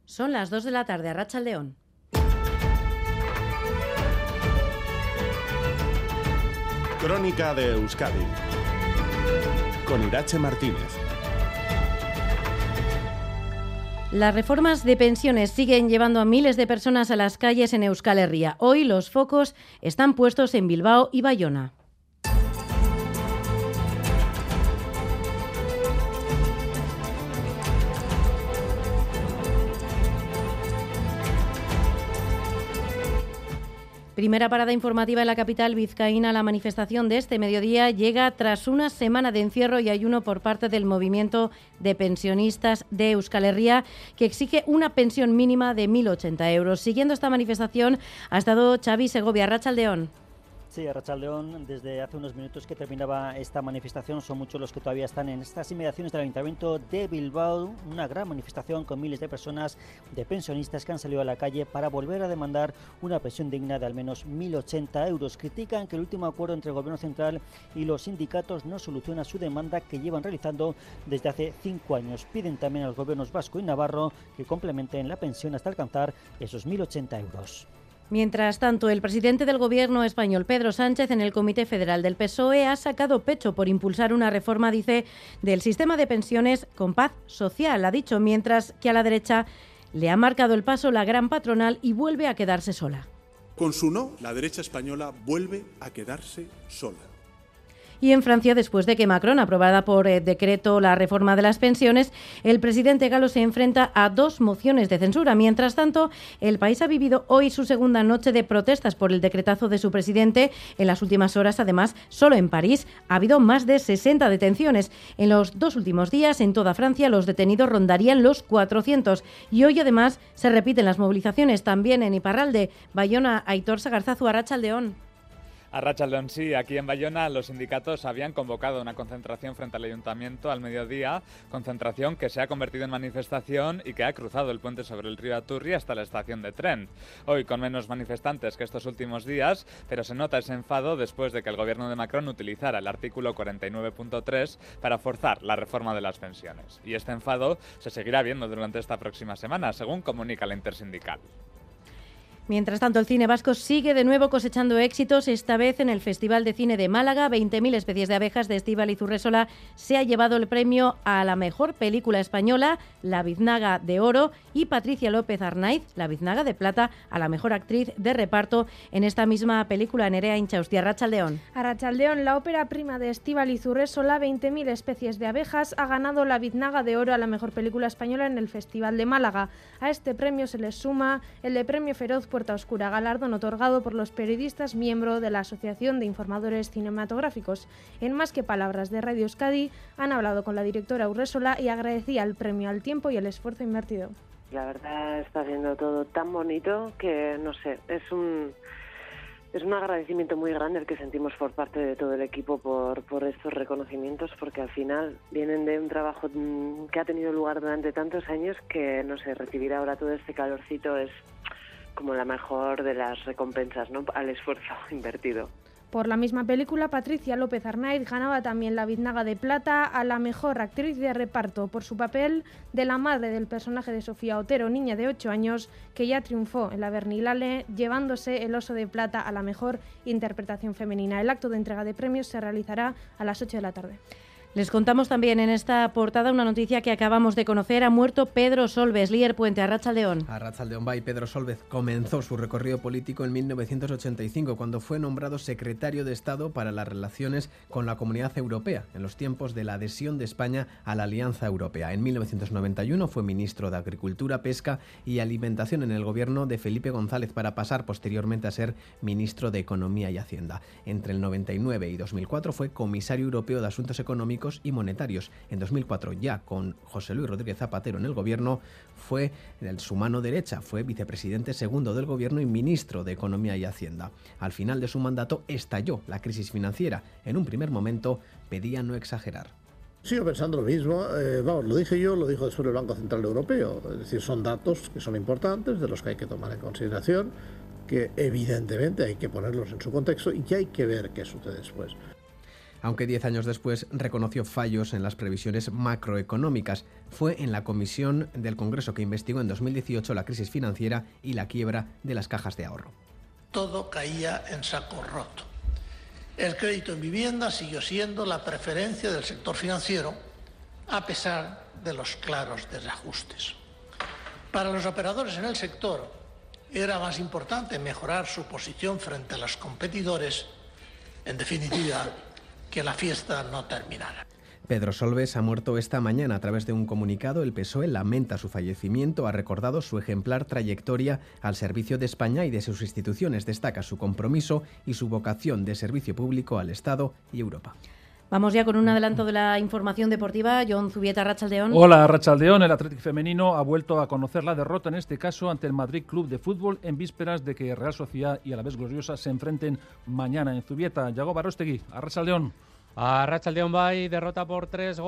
Son las 2 de la tarde, Arratsaldeon. Crónica de Euskadi con Irache Martínez. Las reformas de pensiones siguen llevando a miles de personas a las calles en Euskal Herria. Hoy los focos están puestos en Bilbao y Bayona. Primera parada informativa en la capital vizcaína. La manifestación de este mediodía llega tras una semana de encierro y ayuno por parte del movimiento de pensionistas de Euskal Herria, que exige una pensión mínima de 1.080 euros. Siguiendo esta manifestación ha estado Xavi Segovia. Arratsaldeon. Sí, Arratsaldeon, desde hace unos minutos que terminaba esta manifestación, son muchos los que todavía están en estas inmediaciones del Ayuntamiento de Bilbao, una gran manifestación con miles de personas, de pensionistas que han salido a la calle para volver a demandar una pensión digna de al menos 1.080 euros. Critican que el último acuerdo entre el Gobierno Central y los sindicatos no soluciona su demanda que llevan realizando desde hace 5 años. Piden también a los gobiernos vasco y navarro que complementen la pensión hasta alcanzar esos 1.080 euros. Mientras tanto, el presidente del Gobierno español, Pedro Sánchez, en el Comité Federal del PSOE, ha sacado pecho por impulsar una reforma, dice, del sistema de pensiones con paz social, ha dicho, mientras que a la derecha le ha marcado el paso la gran patronal y vuelve a quedarse sola. Con su no, la derecha española vuelve a quedarse sola. Y en Francia, después de que Macron aprobara por decreto la reforma de las pensiones, el presidente galo se enfrenta a 2 mociones de censura. Mientras tanto, el país ha vivido hoy su segunda noche de protestas por el decretazo de su presidente. En las últimas horas, además, solo en París ha habido más de 60 detenciones. En los 2 últimos días, en toda Francia, los detenidos rondarían los 400. Y hoy, además, se repiten las movilizaciones también en Iparralde. Bayona, Aitor Sagarzazu, Arratsaldeon. Arratsaldeon, sí, aquí en Bayona los sindicatos habían convocado una concentración frente al ayuntamiento al mediodía, concentración que se ha convertido en manifestación y que ha cruzado el puente sobre el río Aturri hasta la estación de tren. Hoy con menos manifestantes que estos últimos días, pero se nota ese enfado después de que el gobierno de Macron utilizara el artículo 49.3 para forzar la reforma de las pensiones. Y este enfado se seguirá viendo durante esta próxima semana, según comunica la intersindical. Mientras tanto, el cine vasco sigue de nuevo cosechando éxitos, esta vez en el Festival de Cine de Málaga. 20.000 especies de abejas de Estíbaliz Urresola se ha llevado el premio a la mejor película española, La Biznaga de Oro, y Patricia López Arnaiz, La Biznaga de Plata, a la mejor actriz de reparto en esta misma película. Nerea Inchausti, Arratsaldeon. Arratsaldeon, la ópera prima de Estíbaliz Urresola, 20.000 especies de abejas, ha ganado La Biznaga de Oro a la mejor película española en el Festival de Málaga. A este premio se le suma el de Premio Feroz Puerta Oscura, galardón otorgado por los periodistas miembro de la Asociación de Informadores Cinematográficos. En Más que Palabras de Radio Euskadi han hablado con la directora Urresola y agradecía el premio al tiempo y el esfuerzo invertido. La verdad está siendo todo tan bonito que, no sé, es un agradecimiento muy grande el que sentimos por parte de todo el equipo por estos reconocimientos, porque al final vienen de un trabajo que ha tenido lugar durante tantos años que, no sé, recibir ahora todo este calorcito es como la mejor de las recompensas, ¿no?, al esfuerzo invertido. Por la misma película, Patricia López Arnaiz ganaba también la Biznaga de Plata a la mejor actriz de reparto por su papel de la madre del personaje de Sofía Otero, niña de 8 años, que ya triunfó en la Berlinale, llevándose el Oso de Plata a la mejor interpretación femenina. El acto de entrega de premios se realizará a las 8 de la tarde. Les contamos también en esta portada una noticia que acabamos de conocer. Ha muerto Pedro Solbes, líder Puente. Arratsaldeon. Arratsaldeon bai. Pedro Solbes comenzó su recorrido político en 1985, cuando fue nombrado secretario de Estado para las relaciones con la Comunidad Europea, en los tiempos de la adhesión de España a la Alianza Europea. En 1991 fue ministro de Agricultura, Pesca y Alimentación en el gobierno de Felipe González, para pasar posteriormente a ser ministro de Economía y Hacienda. Entre el 99 y 2004 fue comisario europeo de Asuntos Económicos y Monetarios. En 2004, ya con José Luis Rodríguez Zapatero en el gobierno, fue su mano derecha, fue vicepresidente segundo del gobierno y ministro de Economía y Hacienda. Al final de su mandato estalló la crisis financiera. En un primer momento pedía no exagerar. Sigo pensando lo mismo, lo dije yo, lo dijo después el Banco Central Europeo. Es decir, son datos que son importantes, de los que hay que tomar en consideración, que evidentemente hay que ponerlos en su contexto y que hay que ver qué sucede después. aunque 10 años después reconoció fallos en las previsiones macroeconómicas. Fue en la comisión del Congreso que investigó en 2018 la crisis financiera y la quiebra de las cajas de ahorro. Todo caía en saco roto. El crédito en vivienda siguió siendo la preferencia del sector financiero, a pesar de los claros desajustes. Para los operadores en el sector era más importante mejorar su posición frente a los competidores, en definitiva, que la fiesta no terminara. Pedro Solbes ha muerto esta mañana. A través de un comunicado, el PSOE lamenta su fallecimiento, ha recordado su ejemplar trayectoria al servicio de España y de sus instituciones, destaca su compromiso y su vocación de servicio público al Estado y Europa. Vamos ya con un adelanto de la información deportiva. Jon Zubieta, Arratsaldeón. Hola, Arratsaldeón. El Athletic femenino ha vuelto a conocer la derrota, en este caso ante el Madrid Club de Fútbol, en vísperas de que Real Sociedad y Alavés Gloriosa se enfrenten mañana en Zubieta. Yago Barostegui, Arratsaldeón. Arratsaldeón Bay, derrota por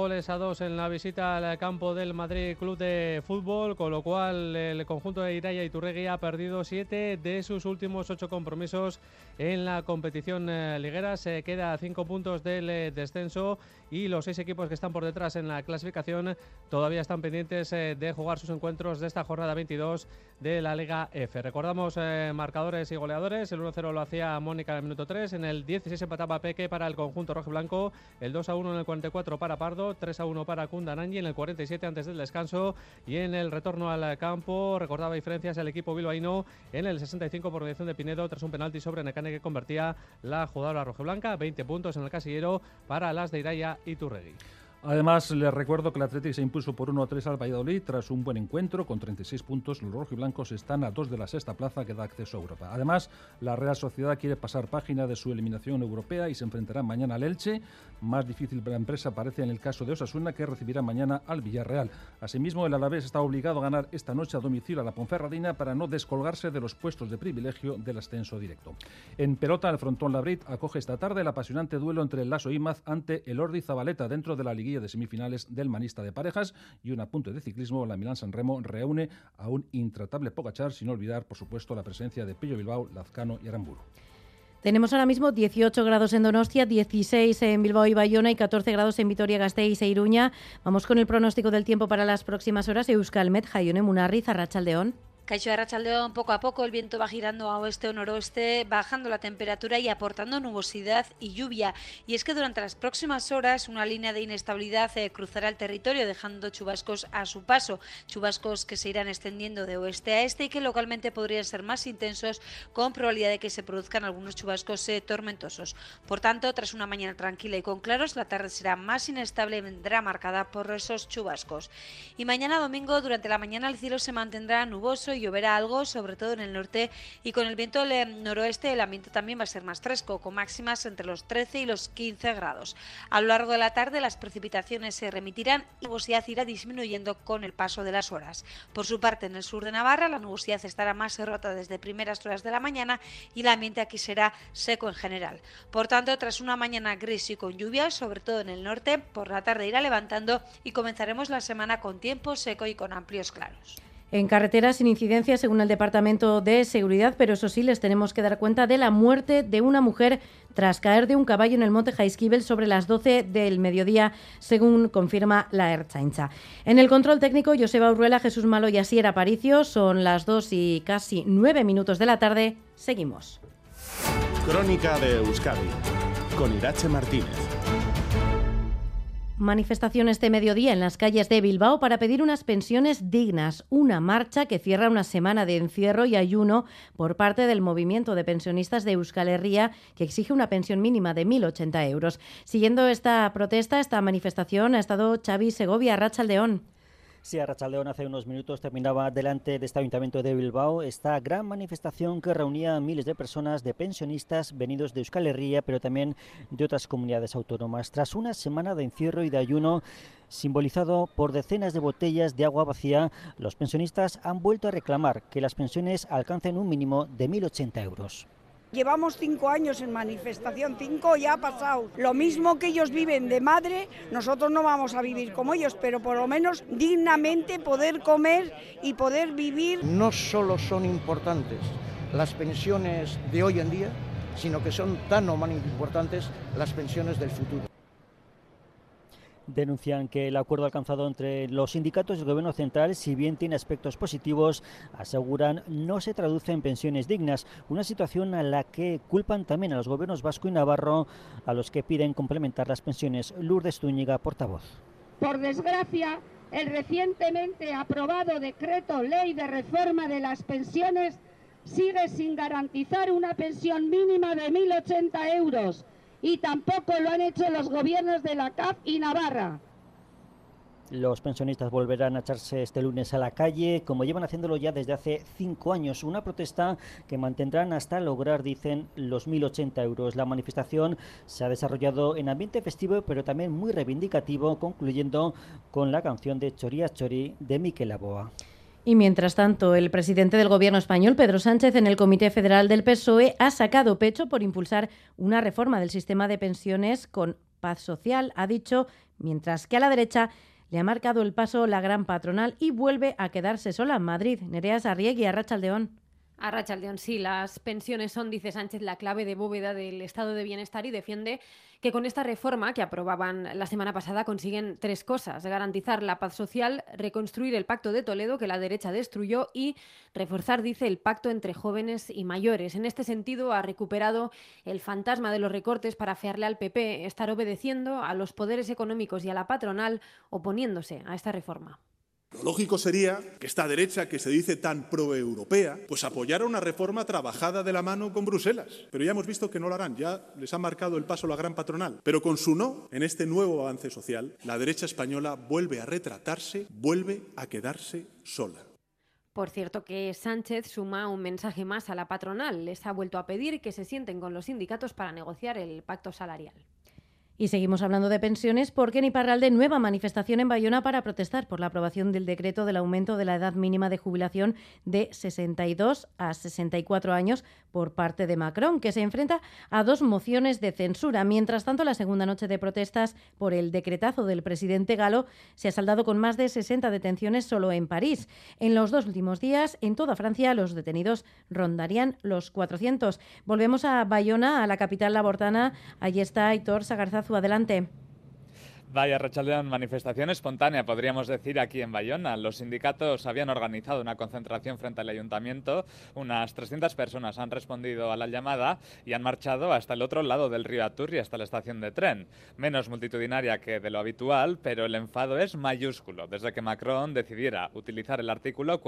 3-2 en la visita al campo del Madrid Club de Fútbol, con lo cual el conjunto de Iraya Iturregui ha perdido 7 de sus últimos 8 compromisos en la competición liguera. Se queda a 5 puntos del descenso y los 6 equipos que están por detrás en la clasificación todavía están pendientes de jugar sus encuentros de esta jornada 22 de la Liga F. Recordamos marcadores y goleadores. El 1-0 lo hacía Mónica en el minuto 3, en el 16 empataba Peque para el conjunto rojiblanco, el 2-1 en el 44 para Pardo, 3-1 para Kundanangi en el 47 antes del descanso, y en el retorno al campo recordaba diferencias el equipo bilbaíno en el 65 por mediación de Pinedo tras un penalti sobre Necane que convertía la jugadora rojiblanca. 20 puntos en el casillero para las de Iraya Iturregui. Además, les recuerdo que el Athletic se impuso por 1-3 al Valladolid tras un buen encuentro. Con 36 puntos, los rojiblancos están a 2 de la sexta plaza que da acceso a Europa. Además, la Real Sociedad quiere pasar página de su eliminación europea y se enfrentará mañana al Elche. Más difícil para la empresa parece en el caso de Osasuna, que recibirá mañana al Villarreal. Asimismo, el Alavés está obligado a ganar esta noche a domicilio a la Ponferradina para no descolgarse de los puestos de privilegio del ascenso directo. En pelota, el frontón Labrit acoge esta tarde el apasionante duelo entre el Laso Imaz ante el Ordi Zabaleta dentro de la liguilla de semifinales del Manista de Parejas. Y un apunte de ciclismo, la Milán-San Remo reúne a un intratable Pogačar, sin olvidar, por supuesto, la presencia de Pello Bilbao, Lazcano y Aramburu. Tenemos ahora mismo 18 grados en Donostia, 16 en Bilbao y Bayona y 14 grados en Vitoria-Gasteiz e Iruña. Vamos con el pronóstico del tiempo para las próximas horas. Euskalmet, Jaione Munarriz, Arratsaldeón. Caixo Arratsaldeón, poco a poco el viento va girando a oeste o noroeste, bajando la temperatura y aportando nubosidad y lluvia. Y es que durante las próximas horas una línea de inestabilidad cruzará el territorio, dejando chubascos a su paso. Chubascos que se irán extendiendo de oeste a este y que localmente podrían ser más intensos, con probabilidad de que se produzcan algunos chubascos tormentosos. Por tanto, tras una mañana tranquila y con claros, la tarde será más inestable y vendrá marcada por esos chubascos. Y mañana domingo, durante la mañana, el cielo se mantendrá nuboso y lloverá algo, sobre todo en el norte, y con el viento del noroeste el ambiente también va a ser más fresco, con máximas entre los 13 y los 15 grados. A lo largo de la tarde las precipitaciones se remitirán y la nubosidad irá disminuyendo con el paso de las horas. Por su parte, en el sur de Navarra la nubosidad estará más rota desde primeras horas de la mañana y el ambiente aquí será seco en general. Por tanto, tras una mañana gris y con lluvias, sobre todo en el norte, por la tarde irá levantando y comenzaremos la semana con tiempo seco y con amplios claros. En carreteras sin incidencias según el Departamento de Seguridad, pero eso sí, les tenemos que dar cuenta de la muerte de una mujer tras caer de un caballo en el Monte Jaizkibel sobre las 12 del mediodía, según confirma la Ertzaintza. En el control técnico, Joseba Urruela, Jesús Malo y Asier Aparicio. Son las 2 y casi 9 minutos de la tarde. Seguimos. Crónica de Euskadi, con Irache Martínez. Manifestación este mediodía en las calles de Bilbao para pedir unas pensiones dignas. Una marcha que cierra una semana de encierro y ayuno por parte del movimiento de pensionistas de Euskal Herria, que exige una pensión mínima de 1.080 euros. Siguiendo esta protesta, esta manifestación, ha estado Xavi Segovia, Arratsaldeón. Sí, Arratsaldeón, hace unos minutos terminaba delante de este Ayuntamiento de Bilbao esta gran manifestación que reunía a miles de personas, de pensionistas venidos de Euskal Herria, pero también de otras comunidades autónomas. Tras una semana de encierro y de ayuno, simbolizado por decenas de botellas de agua vacía, los pensionistas han vuelto a reclamar que las pensiones alcancen un mínimo de 1.080 euros. Llevamos 5 años en manifestación, 5 ya ha pasado. Lo mismo que ellos viven de madre, nosotros no vamos a vivir como ellos, pero por lo menos dignamente poder comer y poder vivir. No solo son importantes las pensiones de hoy en día, sino que son tan o más importantes las pensiones del futuro. Denuncian que el acuerdo alcanzado entre los sindicatos y el Gobierno central, si bien tiene aspectos positivos, aseguran no se traduce en pensiones dignas, una situación a la que culpan también a los gobiernos vasco y navarro, a los que piden complementar las pensiones. Lourdes Zúñiga, portavoz. Por desgracia, el recientemente aprobado decreto ley de reforma de las pensiones sigue sin garantizar una pensión mínima de 1.080 euros. Y tampoco lo han hecho los gobiernos de la CAF y Navarra. Los pensionistas volverán a echarse este lunes a la calle, como llevan haciéndolo ya desde hace 5 años. Una protesta que mantendrán hasta lograr, dicen, los 1.080 euros. La manifestación se ha desarrollado en ambiente festivo, pero también muy reivindicativo, concluyendo con la canción de Choría Chori de Miquel Aboa. Y mientras tanto, el presidente del Gobierno español, Pedro Sánchez, en el Comité Federal del PSOE, ha sacado pecho por impulsar una reforma del sistema de pensiones con paz social, ha dicho, mientras que a la derecha le ha marcado el paso la gran patronal y vuelve a quedarse sola en Madrid. Nerea Sarriegui, Arratsaldeón. Arratsaldeón, sí, las pensiones son, dice Sánchez, la clave de bóveda del estado de bienestar y defiende que con esta reforma que aprobaban la semana pasada consiguen 3 cosas: garantizar la paz social, reconstruir el Pacto de Toledo que la derecha destruyó y reforzar, dice, el pacto entre jóvenes y mayores. En este sentido, ha recuperado el fantasma de los recortes para afearle al PP, estar obedeciendo a los poderes económicos y a la patronal, oponiéndose a esta reforma. Lo lógico sería que esta derecha, que se dice tan proeuropea, pues apoyara una reforma trabajada de la mano con Bruselas. Pero ya hemos visto que no lo harán, ya les ha marcado el paso la gran patronal. Pero con su no en este nuevo avance social, la derecha española vuelve a retratarse, vuelve a quedarse sola. Por cierto que Sánchez suma un mensaje más a la patronal. Les ha vuelto a pedir que se sienten con los sindicatos para negociar el pacto salarial. Y seguimos hablando de pensiones porque en Iparralde nueva manifestación en Bayona para protestar por la aprobación del decreto del aumento de la edad mínima de jubilación de 62 a 64 años por parte de Macron, que se enfrenta a 2 mociones de censura. Mientras tanto, la segunda noche de protestas por el decretazo del presidente galo se ha saldado con más de 60 detenciones solo en París. En los 2 últimos días, en toda Francia, los detenidos rondarían los 400. Volvemos a Bayona, a la capital labortana. Allí está Aitor Sagarzazu. Adelante. Vaya, Arratsaldeón, manifestación espontánea, podríamos decir, aquí en Bayona. Los sindicatos habían organizado una concentración frente al ayuntamiento. Unas 300 personas han respondido a la llamada y han marchado hasta el otro lado del río Aturri, hasta la estación de tren. Menos multitudinaria que de lo habitual, pero el enfado es mayúsculo desde que Macron decidiera utilizar el artículo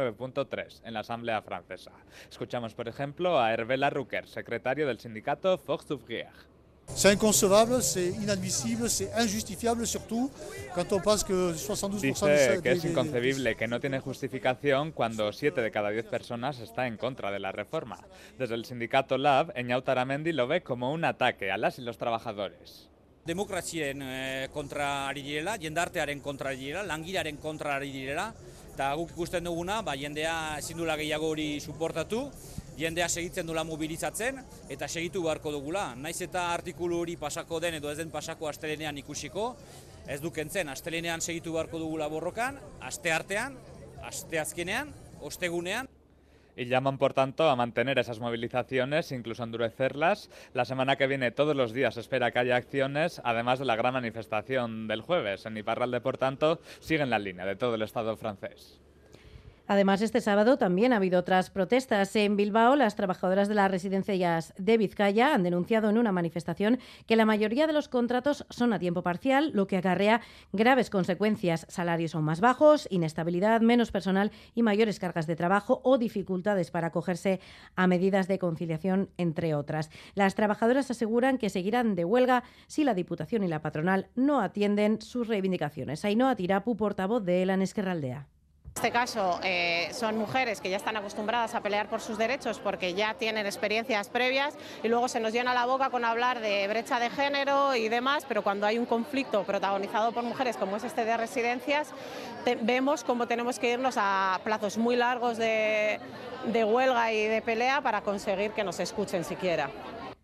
49.3 en la Asamblea francesa. Escuchamos, por ejemplo, a Hervé Larrouquer, secretario del sindicato Force Ouvrière. C'est inconcevable, c'est inadmisible, c'est injustifiable, surtout quand on pense que 72% Dice que es inconcebible, que no tiene justificación cuando 7 de cada 10 personas está en contra de la reforma. Desde el sindicato LAB, Eñaut Aramendi lo ve como un ataque a las y los trabajadores. Demokrazien kontra ari direla, jendartearen kontra ari direla, langilearen kontra ari direla, eta guk ikusten duguna, jendea ezin dula gehiago hori suportatu, jendea segitzen dula mobilizatzen eta segitu beharko dugula. Naiz eta artikulu hori pasako den edo ez den pasako astelenean ikusiko, ez du kentzen, astelenean segitu beharko dugula borrokan, asteartean, asteazkenean, ostegunean. Y llaman, por tanto, a mantener esas movilizaciones, incluso a endurecerlas. La semana que viene, todos los días, se espera que haya acciones, además de la gran manifestación del jueves. En Iparralde, por tanto, siguen la línea de todo el Estado francés. Además, este sábado también ha habido otras protestas. En Bilbao, las trabajadoras de las residencias de Vizcaya han denunciado en una manifestación que la mayoría de los contratos son a tiempo parcial, lo que acarrea graves consecuencias. Salarios son más bajos, inestabilidad, menos personal y mayores cargas de trabajo o dificultades para acogerse a medidas de conciliación, entre otras. Las trabajadoras aseguran que seguirán de huelga si la Diputación y la patronal no atienden sus reivindicaciones. Ainhoa Tirapu, portavoz de Elan Ezkerraldea. En este caso son mujeres que ya están acostumbradas a pelear por sus derechos porque ya tienen experiencias previas y luego se nos llena la boca con hablar de brecha de género y demás, pero cuando hay un conflicto protagonizado por mujeres como es este de residencias, vemos cómo tenemos que irnos a plazos muy largos de huelga y de pelea para conseguir que nos escuchen siquiera.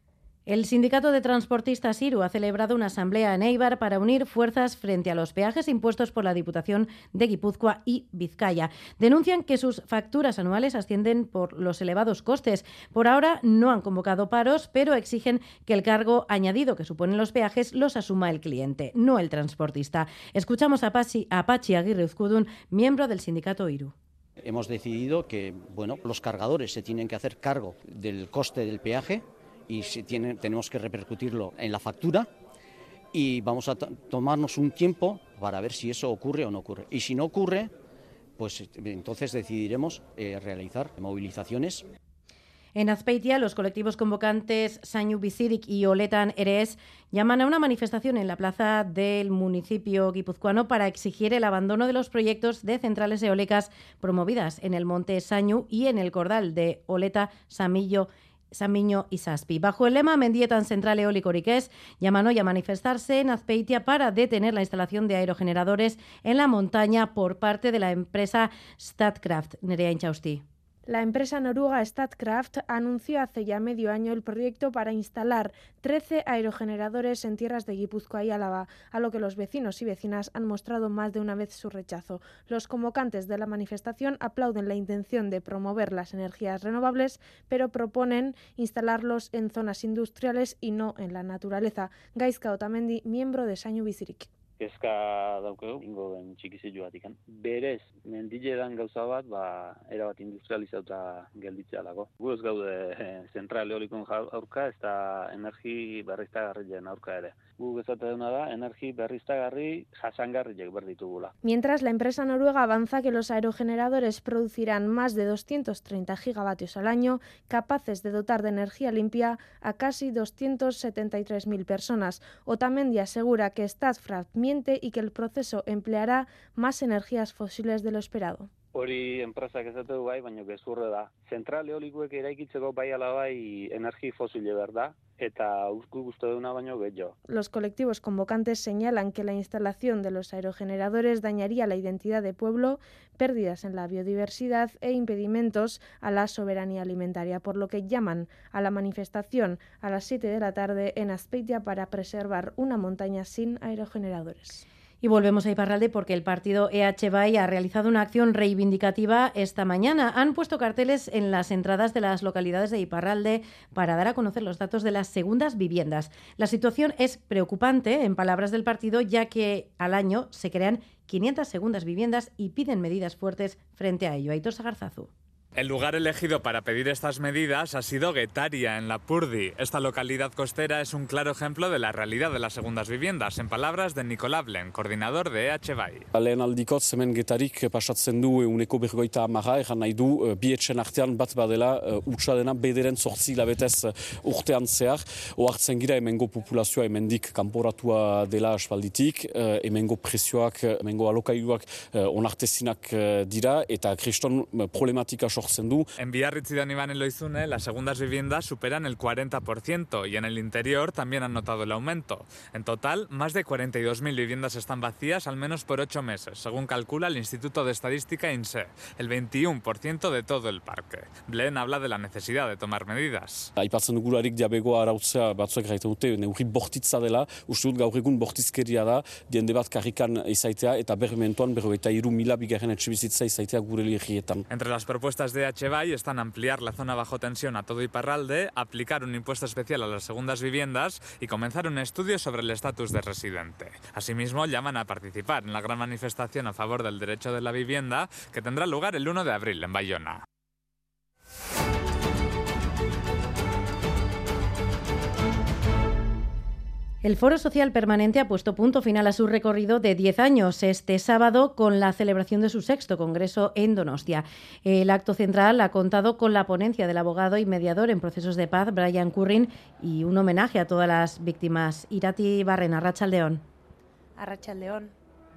El sindicato de transportistas IRU ha celebrado una asamblea en Eibar para unir fuerzas frente a los peajes impuestos por la Diputación de Guipúzcoa y Vizcaya. Denuncian que sus facturas anuales ascienden por los elevados costes. Por ahora no han convocado paros, pero exigen que el cargo añadido que suponen los peajes los asuma el cliente, no el transportista. Escuchamos a Patxi Aguirre Uzkudun, miembro del sindicato IRU. Hemos decidido que los cargadores se tienen que hacer cargo del coste del peaje y tenemos que repercutirlo en la factura, y vamos a tomarnos un tiempo para ver si eso ocurre o no ocurre. Y si no ocurre, pues entonces decidiremos realizar movilizaciones. En Azpeitia, los colectivos convocantes Zainu Bizirik y Oletan Eres llaman a una manifestación en la plaza del municipio guipuzcoano para exigir el abandono de los proyectos de centrales eólicas promovidas en el monte Zainu y en el cordal de Samiño y Saspi. Bajo el lema Mendietan Central Eólico Riqués, llaman hoy a manifestarse en Azpeitia para detener la instalación de aerogeneradores en la montaña por parte de la empresa Statkraft. Nerea Inchausti. La empresa noruega Statkraft anunció hace ya medio año el proyecto para instalar 13 aerogeneradores en tierras de Guipúzcoa y Álava, a lo que los vecinos y vecinas han mostrado más de una vez su rechazo. Los convocantes de la manifestación aplauden la intención de promover las energías renovables, pero proponen instalarlos en zonas industriales y no en la naturaleza. Gaizka Otamendi, miembro de Zainu Bizirik. Kezka daukagu, ingoen txikizioatik. Berez, mendiledan gauza bat, erabat industrializatuta gelditzea dago. Gu ez gaude zentral eolikon aurka, ez da energi berriztagarrien aurka ere. Gu esatea da, energi berriztagarri jasangarriek berditugula. Mientras, la empresa noruega avanza que los aerogeneradores producirán más de 230 gigavatios al año, capaces de dotar de energía limpia a casi 273.000 personas. Otamendi asegura que Statkraft miente y que el proceso empleará más energías fósiles de lo esperado. Hori enpresak esate du bai, baina gezurre da. Zentral eolikoek eraikitzeko bai ala bai energi fosile behar da, eta uste duna baino gehiago. Los colectivos convocantes señalan que la instalación de los aerogeneradores dañaría la identidad de pueblo, pérdidas en la biodiversidad e impedimentos a la soberanía alimentaria, por lo que llaman a la manifestación a las 7 de la tarde en Azpeitia para preservar una montaña sin aerogeneradores. Y volvemos a Iparralde porque el partido EH Bai ha realizado una acción reivindicativa esta mañana. Han puesto carteles en las entradas de las localidades de Iparralde para dar a conocer los datos de las segundas viviendas. La situación es preocupante, en palabras del partido, ya que al año se crean 500 segundas viviendas y piden medidas fuertes frente a ello. Aitor Sagarzazu. El lugar elegido para pedir estas medidas ha sido Getaria, en Lapurdi. Esta localidad costera es un claro ejemplo de la realidad de las segundas viviendas, en palabras de Nicolás Blen, coordinador de EH Bai. Lehen aldikot, hemen Getarik pasatzen du 150 ejan nahi du, bi etxen artean bat badela, utsa dena bederen 8 hilabetez urtean zehar, ohartzen gira hemengo populazioa hemendik kanporatua dela aspalditik, hemengo presioak, hemengo alokailuak onartezinak dira, eta kriston problematika En Biarritz y Donibane Loizune, las segundas viviendas superan el 40% y en el interior también han notado el aumento. En total, más de 42.000 viviendas están vacías al menos por 8 meses, según calcula el Instituto de Estadística INSEE, el 21% de todo el parque. Blen habla de la necesidad de tomar medidas. Aipatzen dugularik diabegoa arautzea batzuek gaiten dute, neurri bortitza dela, uste dut gaur egun bortizkeria da, diende bat karrikan izaitea eta berrimentuan 43.000 bigarren etxebizitza izaitea gure lirrietan. Entre las propuestas de EH Bai están ampliar la zona bajo tensión a todo Iparralde, aplicar un impuesto especial a las segundas viviendas y comenzar un estudio sobre el estatus de residente. Asimismo, llaman a participar en la gran manifestación a favor del derecho de la vivienda que tendrá lugar el 1 de abril en Bayona. El Foro Social Permanente ha puesto punto final a su recorrido de 10 años este sábado con la celebración de su 6º congreso en Donostia. El acto central ha contado con la ponencia del abogado y mediador en procesos de paz, Brian Currin, y un homenaje a todas las víctimas. Irati Barrena, Arratsaldeon. Arratsaldeon.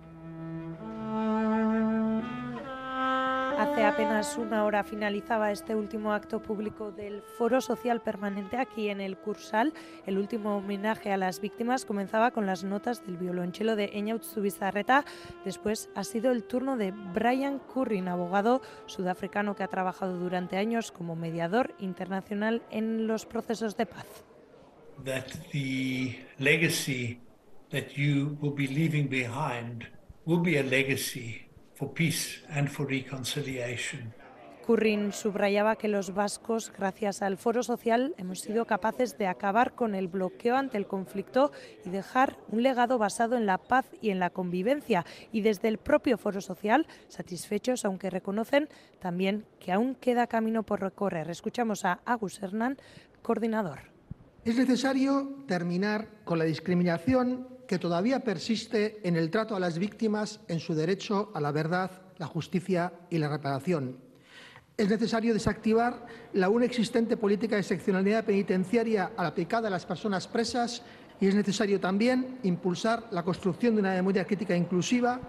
Hace apenas una hora finalizaba este último acto público del Foro Social Permanente aquí en el Cursal. El último homenaje a las víctimas comenzaba con las notas del violonchelo de Eñaut Zubizarreta. Después ha sido el turno de Brian Currin, abogado sudafricano que ha trabajado durante años como mediador internacional en los procesos de paz. that the legacy that you will be leaving behind will be a legacy for peace and for reconciliation. Currin subrayaba que los vascos, gracias al Foro Social, hemos sido capaces de acabar con el bloqueo ante el conflicto y dejar un legado basado en la paz y en la convivencia. Y desde el propio Foro Social, satisfechos, aunque reconocen también que aún queda camino por recorrer. Escuchamos a Agus Hernán, coordinador. Es necesario terminar con la discriminación que todavía persiste en el trato a las víctimas en su derecho a la verdad, la justicia y la reparación. Es necesario desactivar la aún existente política de excepcionalidad penitenciaria aplicada a las personas presas y es necesario también impulsar la construcción de una memoria crítica inclusiva.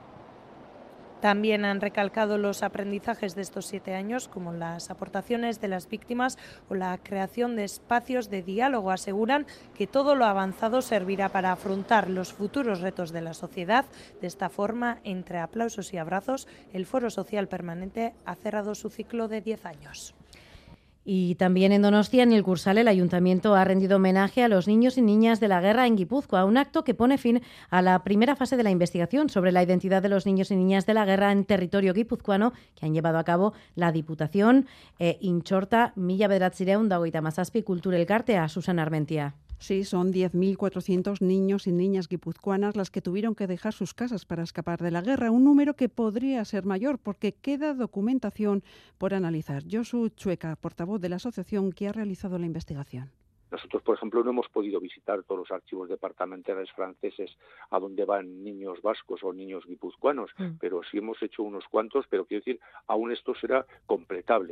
También han recalcado los aprendizajes de estos 7 años, como las aportaciones de las víctimas o la creación de espacios de diálogo. Aseguran que todo lo avanzado servirá para afrontar los futuros retos de la sociedad. De esta forma, entre aplausos y abrazos, el Foro Social Permanente ha cerrado su ciclo de 10 años. Y también en Donostia, en el Cursal, el Ayuntamiento ha rendido homenaje a los niños y niñas de la guerra en Guipúzcoa, un acto que pone fin a la primera fase de la investigación sobre la identidad de los niños y niñas de la guerra en territorio guipuzcoano que han llevado a cabo la Diputación Intxorta, Mila Bederatzireun da hogeita hamazazpi Kultur Elkartea, Susana Armentia. Sí, son 10.400 niños y niñas guipuzcoanas las que tuvieron que dejar sus casas para escapar de la guerra, un número que podría ser mayor porque queda documentación por analizar. Josu Chueca, portavoz de la asociación que ha realizado la investigación. Nosotros, por ejemplo, no hemos podido visitar todos los archivos departamentales franceses a donde van niños vascos o niños guipuzcoanos, pero sí hemos hecho unos cuantos, pero quiero decir, aún esto será completable.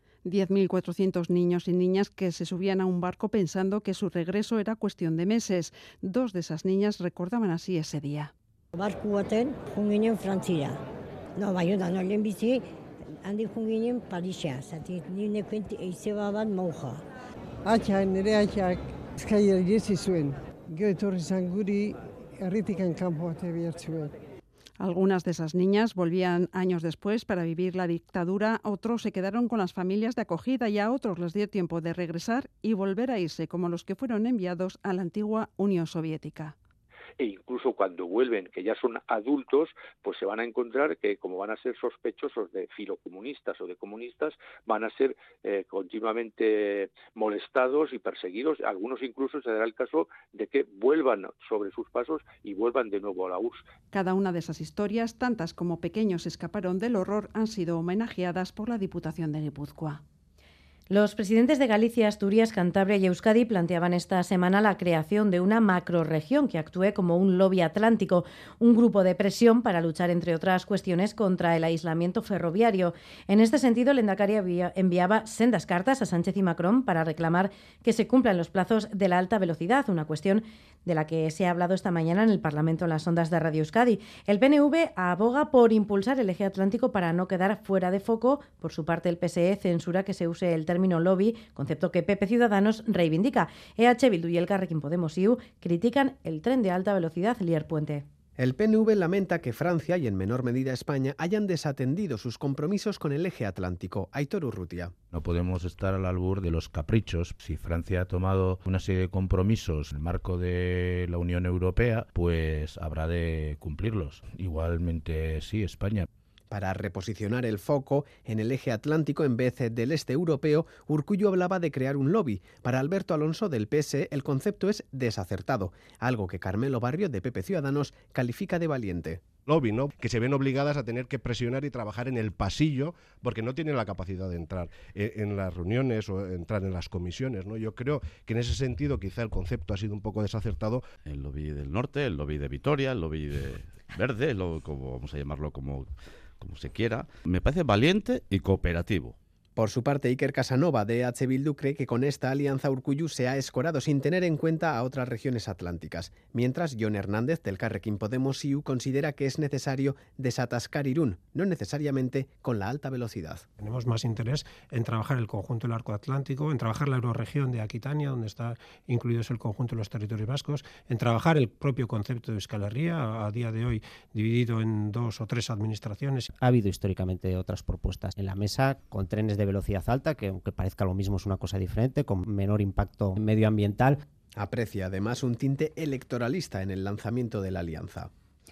10.400 niños y niñas que se subían a un barco pensando que su regreso era cuestión de meses. 2 de esas niñas recordaban así ese día. Barku baten joan ginen Frantzira. No, Baionan olen bizi, handik joan ginen Parisa, zati nire izeba bat mauja. Nire atxak eskaier jezi zuen. Gero etorri zan guri herritikan kanpo bate bihartzuen. Algunas de esas niñas volvían años después para vivir la dictadura, otros se quedaron con las familias de acogida y a otros les dio tiempo de regresar y volver a irse, como los que fueron enviados a la antigua Unión Soviética. E incluso cuando vuelven, que ya son adultos, pues se van a encontrar que como van a ser sospechosos de filocomunistas o de comunistas, van a ser continuamente molestados y perseguidos. Algunos incluso se dará el caso de que vuelvan sobre sus pasos y vuelvan de nuevo a la URSS. Cada una de esas historias, tantas como pequeños escaparon del horror, han sido homenajeadas por la Diputación de Guipúzcoa. Los presidentes de Galicia, Asturias, Cantabria y Euskadi planteaban esta semana la creación de una macrorregión que actúe como un lobby atlántico, un grupo de presión para luchar, entre otras cuestiones, contra el aislamiento ferroviario. En este sentido, el Lehendakari enviaba sendas cartas a Sánchez y Macron para reclamar que se cumplan los plazos de la alta velocidad, una cuestión de la que se ha hablado esta mañana en el Parlamento en las ondas de Radio Euskadi. El PNV aboga por impulsar el eje atlántico para no quedar fuera de foco. Por su parte, el PSE censura que se use el término lobby, concepto que PP Ciudadanos reivindica. EH Bildu y Elkarrekin Podemos IU critican el tren de alta velocidad Lier Puente. El PNV lamenta que Francia y en menor medida España hayan desatendido sus compromisos con el eje atlántico. Aitor Urrutia. No podemos estar al albur de los caprichos. Si Francia ha tomado una serie de compromisos en el marco de la Unión Europea, pues habrá de cumplirlos. Igualmente sí, España. Para reposicionar el foco en el eje atlántico en vez del este europeo, Urkullu hablaba de crear un lobby. Para Alberto Alonso del PSE el concepto es desacertado, algo que Carmelo Barrio de PP Ciudadanos califica de valiente. Lobby, ¿no? Que se ven obligadas a tener que presionar y trabajar en el pasillo porque no tienen la capacidad de entrar en las reuniones o entrar en las comisiones, ¿no? Yo creo que en ese sentido quizá el concepto ha sido un poco desacertado. El lobby del norte, el lobby de Vitoria, el lobby de verde, como vamos a llamarlo como se quiera, me parece valiente y cooperativo. Por su parte, Iker Casanova de EH Bildu cree que con esta alianza Urkullu se ha escorado sin tener en cuenta a otras regiones atlánticas, mientras Jon Hernández del Elkarrekin Podemos IU considera que es necesario desatascar Irún, no necesariamente con la alta velocidad. Tenemos más interés en trabajar el conjunto del arco atlántico, en trabajar la eurorregión de Aquitania, donde está incluidos el conjunto de los territorios vascos, en trabajar el propio concepto de Euskal Herria, a día de hoy dividido en 2 o 3 administraciones. Ha habido históricamente otras propuestas en la mesa con trenes de velocidad alta, que aunque parezca lo mismo es una cosa diferente, con menor impacto medioambiental. Aprecia además un tinte electoralista en el lanzamiento de la alianza.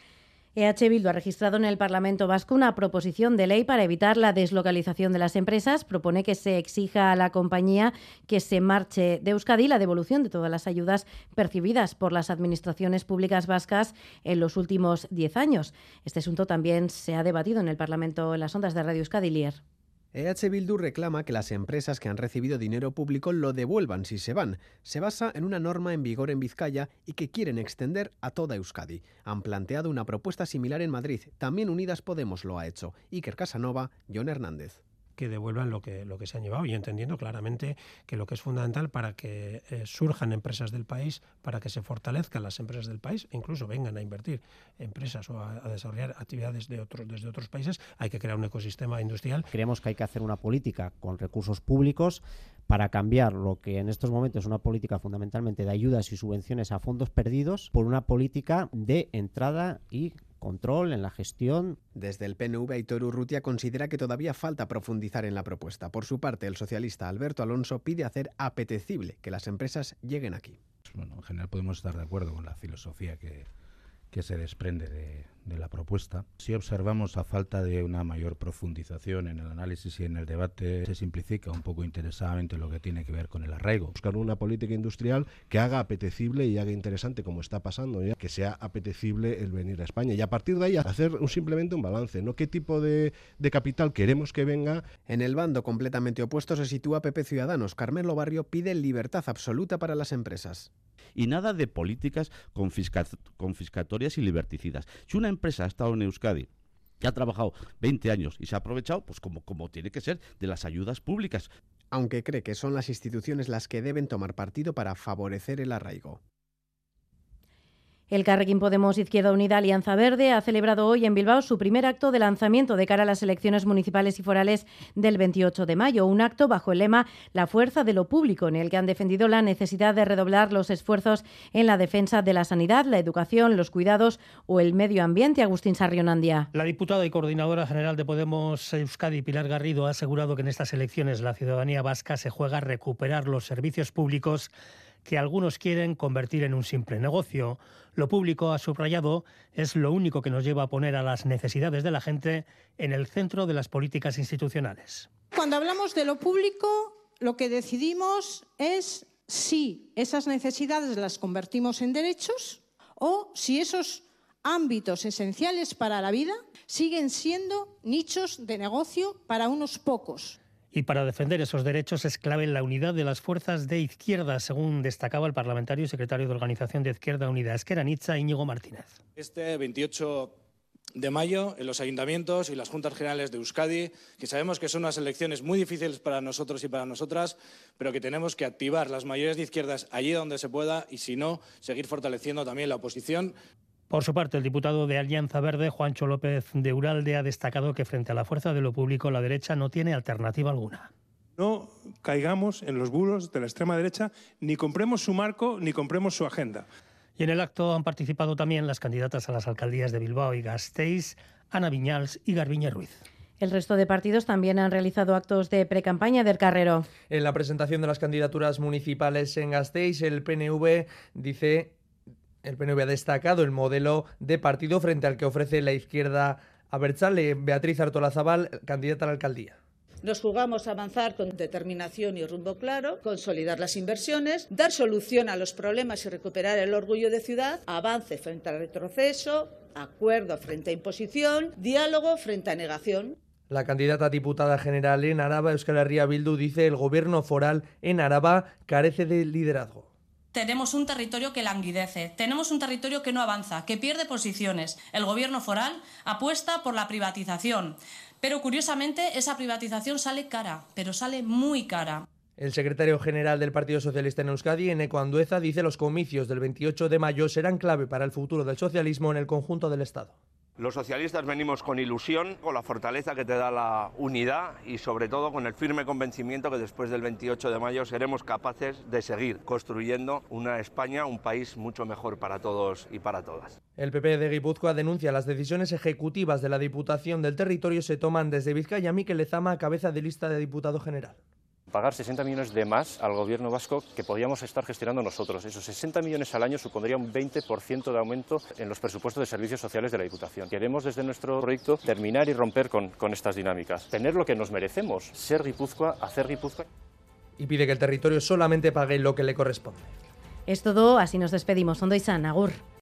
EH Bildu ha registrado en el Parlamento Vasco una proposición de ley para evitar la deslocalización de las empresas. Propone que se exija a la compañía que se marche de Euskadi la devolución de todas las ayudas percibidas por las administraciones públicas vascas en los últimos 10 años. Este asunto también se ha debatido en el Parlamento en las ondas de Radio Euskadi Lier. EH Bildu reclama que las empresas que han recibido dinero público lo devuelvan si se van. Se basa en una norma en vigor en Vizcaya y que quieren extender a toda Euskadi. Han planteado una propuesta similar en Madrid. También Unidas Podemos lo ha hecho. Iker Casanova, Jon Hernández. Que devuelvan lo que se han llevado, y entendiendo claramente que lo que es fundamental para que surjan empresas del país, para que se fortalezcan las empresas del país, e incluso vengan a invertir empresas o a desarrollar actividades desde otros países, hay que crear un ecosistema industrial. Creemos que hay que hacer una política con recursos públicos para cambiar lo que en estos momentos es una política fundamentalmente de ayudas y subvenciones a fondos perdidos por una política de entrada y control en la gestión. Desde el PNV, Aitor Urrutia considera que todavía falta profundizar en la propuesta. Por su parte, el socialista Alberto Alonso pide hacer apetecible que las empresas lleguen aquí. Bueno, en general podemos estar de acuerdo con la filosofía que se desprende de la propuesta. Si observamos a falta de una mayor profundización en el análisis y en el debate, se simplifica un poco interesadamente lo que tiene que ver con el arraigo. Buscar una política industrial que haga apetecible y haga interesante, como está pasando ya, que sea apetecible el venir a España. Y a partir de ahí hacer simplemente un balance, ¿no? ¿Qué tipo de capital queremos que venga? En el bando completamente opuesto se sitúa PP Ciudadanos. Carmelo Barrio pide libertad absoluta para las empresas. Y nada de políticas confiscatorias y liberticidas. Si una empresa ha estado en Euskadi, que ha trabajado 20 años y se ha aprovechado, pues como tiene que ser, de las ayudas públicas. Aunque cree que son las instituciones las que deben tomar partido para favorecer el arraigo. El Carrequín Podemos Izquierda Unida Alianza Verde ha celebrado hoy en Bilbao su primer acto de lanzamiento de cara a las elecciones municipales y forales del 28 de mayo. Un acto bajo el lema La fuerza de lo público, en el que han defendido la necesidad de redoblar los esfuerzos en la defensa de la sanidad, la educación, los cuidados o el medio ambiente. Agustín Sarrionandia. La diputada y coordinadora general de Podemos Euskadi, Pilar Garrido, ha asegurado que en estas elecciones la ciudadanía vasca se juega a recuperar los servicios públicos que algunos quieren convertir en un simple negocio. Lo público, ha subrayado, es lo único que nos lleva a poner a las necesidades de la gente en el centro de las políticas institucionales. Cuando hablamos de lo público, lo que decidimos es si esas necesidades las convertimos en derechos o si esos ámbitos esenciales para la vida siguen siendo nichos de negocio para unos pocos. Y para defender esos derechos es clave la unidad de las fuerzas de izquierda, según destacaba el parlamentario y secretario de Organización de Izquierda Unida, Ezker Anitza, Íñigo Martínez. Este 28 de mayo, en los ayuntamientos y las juntas generales de Euskadi, que sabemos que son unas elecciones muy difíciles para nosotros y para nosotras, pero que tenemos que activar las mayorías de izquierdas allí donde se pueda y, si no, seguir fortaleciendo también la oposición. Por su parte, el diputado de Alianza Verde, Juancho López de Uralde, ha destacado que frente a la fuerza de lo público, la derecha no tiene alternativa alguna. No caigamos en los bulos de la extrema derecha, ni compremos su marco, ni compremos su agenda. Y en el acto han participado también las candidatas a las alcaldías de Bilbao y Gasteiz, Ana Viñals y Garbiñe Ruiz. El resto de partidos también han realizado actos de precampaña del Carrero. En la presentación de las candidaturas municipales en Gasteiz, el PNV ha destacado el modelo de partido frente al que ofrece la izquierda abertzale. Beatriz Artolazabal, candidata a la alcaldía. Nos jugamos a avanzar con determinación y rumbo claro, consolidar las inversiones, dar solución a los problemas y recuperar el orgullo de ciudad, avance frente al retroceso, acuerdo frente a imposición, diálogo frente a negación. La candidata a diputada general en Araba, Euskal Herria Bildu, dice el gobierno foral en Araba carece de liderazgo. Tenemos un territorio que languidece, tenemos un territorio que no avanza, que pierde posiciones. El gobierno foral apuesta por la privatización, pero curiosamente esa privatización sale cara, pero sale muy cara. El secretario general del Partido Socialista en Euskadi, Eneko Andueza, dice que los comicios del 28 de mayo serán clave para el futuro del socialismo en el conjunto del Estado. Los socialistas venimos con ilusión, con la fortaleza que te da la unidad y sobre todo con el firme convencimiento que después del 28 de mayo seremos capaces de seguir construyendo una España, un país mucho mejor para todos y para todas. El PP de Guipúzcoa denuncia las decisiones ejecutivas de la Diputación del Territorio se toman desde Vizcaya. Mikel Lezama, cabeza de lista de diputado general. Pagar 60 millones de más al gobierno vasco que podíamos estar gestionando nosotros. Esos 60 millones al año supondría un 20% de aumento en los presupuestos de servicios sociales de la Diputación. Queremos desde nuestro proyecto terminar y romper con estas dinámicas. Tener lo que nos merecemos, ser Guipúzcoa, hacer Guipúzcoa. Y pide que el territorio solamente pague lo que le corresponde. Es todo, así nos despedimos. Ondo izan, agur.